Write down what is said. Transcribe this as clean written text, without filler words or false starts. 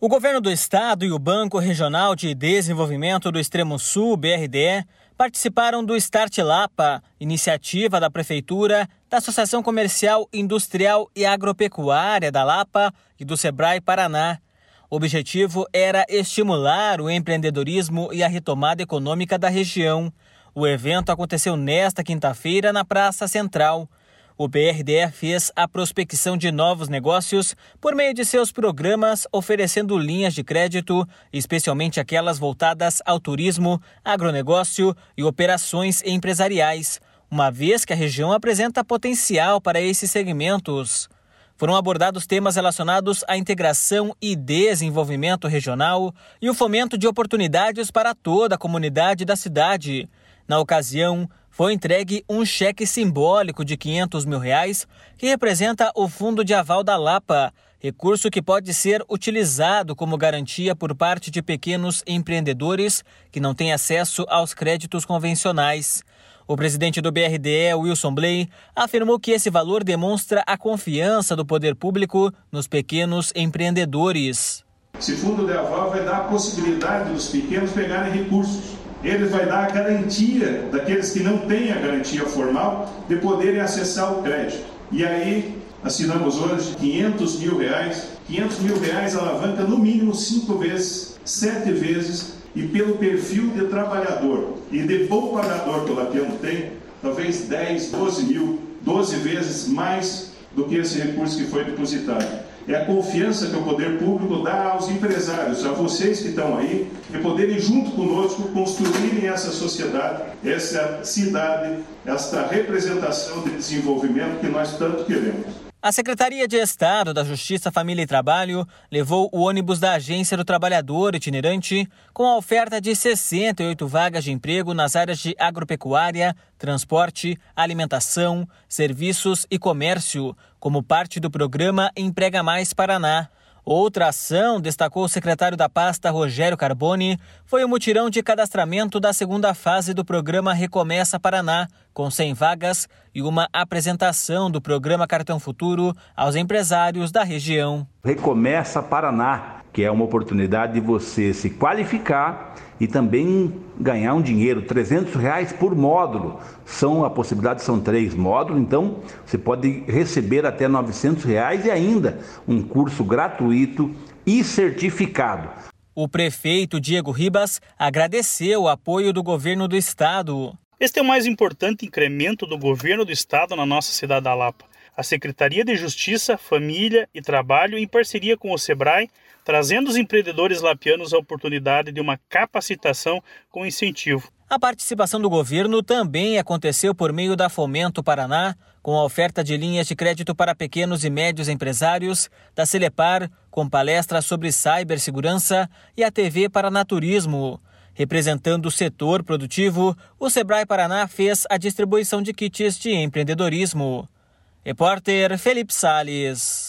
O governo do estado e o Banco Regional de Desenvolvimento do Extremo Sul, BRDE, participaram do Start Lapa, iniciativa da Prefeitura, da Associação Comercial, Industrial e Agropecuária da Lapa e do Sebrae Paraná. O objetivo era estimular o empreendedorismo e a retomada econômica da região. O evento aconteceu nesta quinta-feira na Praça Central. O BRDE fez a prospecção de novos negócios por meio de seus programas, oferecendo linhas de crédito, especialmente aquelas voltadas ao turismo, agronegócio e operações empresariais, uma vez que a região apresenta potencial para esses segmentos. Foram abordados temas relacionados à integração e desenvolvimento regional e o fomento de oportunidades para toda a comunidade da cidade. Na ocasião, foi entregue um cheque simbólico de R$500 mil, que representa o Fundo de Aval da Lapa, recurso que pode ser utilizado como garantia por parte de pequenos empreendedores que não têm acesso aos créditos convencionais. O presidente do BRDE, Wilson Bley, afirmou que esse valor demonstra a confiança do poder público nos pequenos empreendedores. Esse fundo de aval vai dar a possibilidade dos pequenos pegarem recursos. Ele vai dar a garantia daqueles que não têm a garantia formal de poderem acessar o crédito. E aí, assinamos hoje R$500 mil. R$500 mil alavanca no mínimo 5 vezes, 7 vezes, e pelo perfil de trabalhador e de bom pagador que o lapiano tem, talvez 10, 12 vezes mais do que esse recurso que foi depositado. É a confiança que o poder público dá aos empresários, a vocês que estão aí, de poderem junto conosco construírem essa sociedade, essa cidade, esta representação de desenvolvimento que nós tanto queremos. A Secretaria de Estado da Justiça, Família e Trabalho levou o ônibus da Agência do Trabalhador itinerante com a oferta de 68 vagas de emprego nas áreas de agropecuária, transporte, alimentação, serviços e comércio, como parte do programa Emprega Mais Paraná. Outra ação, destacou o secretário da pasta, Rogério Carboni, foi o mutirão de cadastramento da segunda fase do programa Recomeça Paraná, com 100 vagas e uma apresentação do programa Cartão Futuro aos empresários da região. Recomeça Paraná, que é uma oportunidade de você se qualificar e também ganhar um dinheiro, R$300 por módulo. A possibilidade são 3 módulos, então você pode receber até R$900 e ainda um curso gratuito e certificado. O prefeito Diego Ribas agradeceu o apoio do governo do estado. Este é o mais importante incremento do governo do estado na nossa cidade da Lapa. A Secretaria de Justiça, Família e Trabalho, em parceria com o Sebrae, trazendo os empreendedores lapianos a oportunidade de uma capacitação com incentivo. A participação do governo também aconteceu por meio da Fomento Paraná, com a oferta de linhas de crédito para pequenos e médios empresários, da Celepar, com palestras sobre cibersegurança, e a TV Paraná Turismo. Representando o setor produtivo, o Sebrae Paraná fez a distribuição de kits de empreendedorismo. Repórter Felipe Salles.